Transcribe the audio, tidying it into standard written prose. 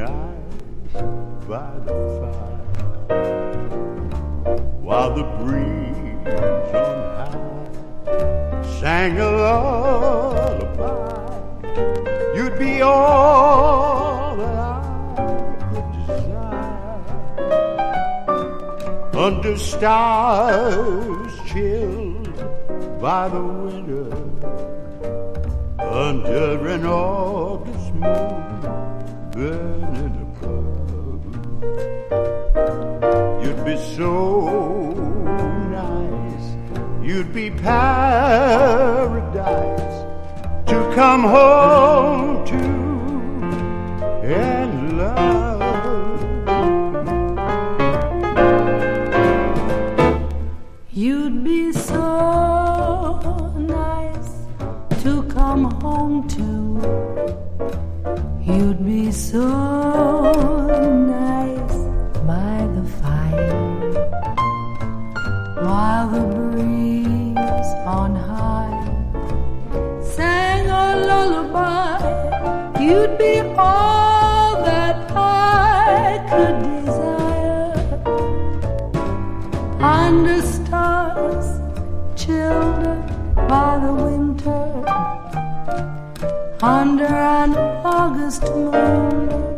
nice by the fire, while the breeze on high sang a lullaby. You'd be all that I could desire, under stars chilled by the winter, under an August moon burning above. You'd be so nice, you'd be paradise to come home to and love. You'd be so nice to come home to. You'd be so nice by the fire, while the breeze on high sang a lullaby. You'd be all that I could desire, under stars chilled by the winter, under an August moon